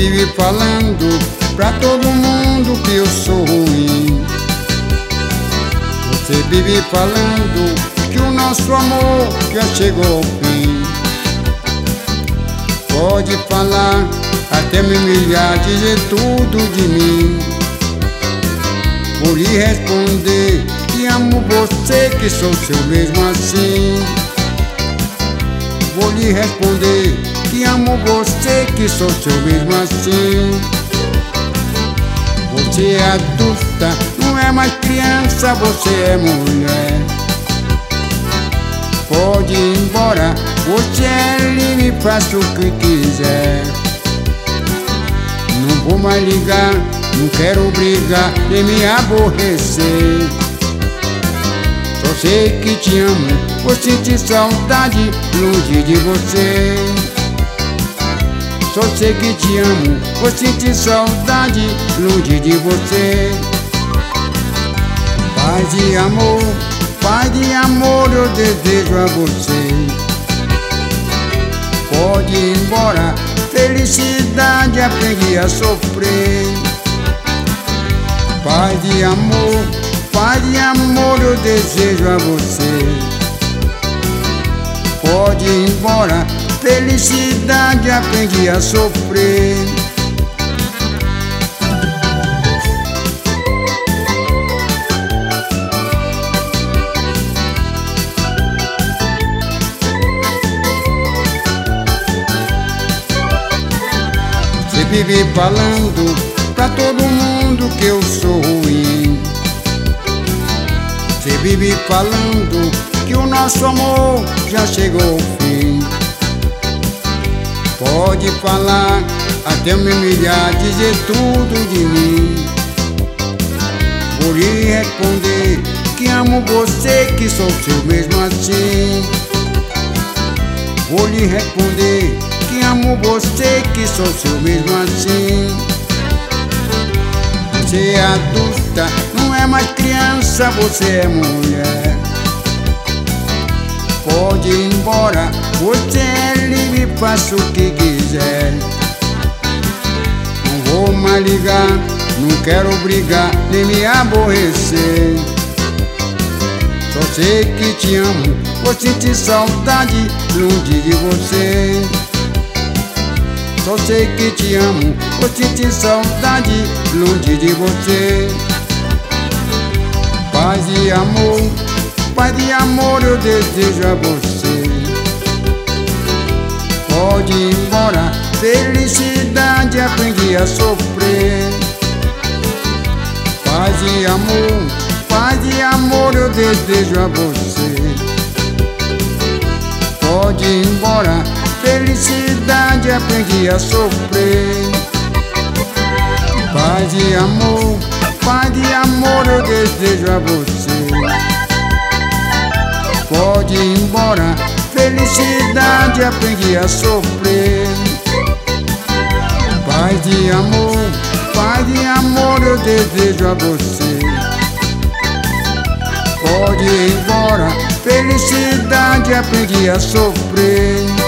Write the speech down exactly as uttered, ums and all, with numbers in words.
vive falando pra todo mundo que eu sou ruim. Você vive falando que o nosso amor já chegou ao fim. Pode falar, até me humilhar, dizer tudo de mim. Vou lhe responder que amo você, que sou seu mesmo assim. Vou lhe responder que amo você, que sou seu mesmo assim. Você é adulta, não é mais criança, você é mulher. Pode ir embora, você é livre, faça o que quiser. Não vou mais ligar, não quero brigar, nem me aborrecer. Só sei que te amo, vou sentir saudade longe de você. Só sei que te amo, vou sentir saudade longe de você. Paz e amor, paz e amor eu desejo a você. Pode ir embora, felicidade aprendi a sofrer. Paz e amor, paz e amor eu desejo a você. Pode ir embora, felicidade aprendi a sofrer. Você vive falando pra todo mundo que eu sou ruim. Você vive falando que o nosso amor já chegou ao fim. Pode falar, até me humilhar, dizer tudo de mim. Vou lhe responder que amo você, que sou seu mesmo assim. Vou lhe responder que amo você, que sou seu mesmo assim. Você é adulta, não é mais criança, você é mulher. Pode ir embora, você é livre, faça o que quiser. Não vou mais ligar, não quero brigar, nem me aborrecer. Só sei que te amo, vou sentir saudade longe de você. Só sei que te amo, vou sentir saudade longe de você. Paz e amor, paz e amor eu desejo a você. Pode ir embora, felicidade aprendi a sofrer. Paz e amor, paz e amor eu desejo a você. Pode ir embora, felicidade aprendi a sofrer. Paz e amor, paz e amor eu desejo a você. Pode ir embora, felicidade aprendi a sofrer. Paz e amor, paz e amor eu desejo a você. Pode ir embora, felicidade aprendi a sofrer.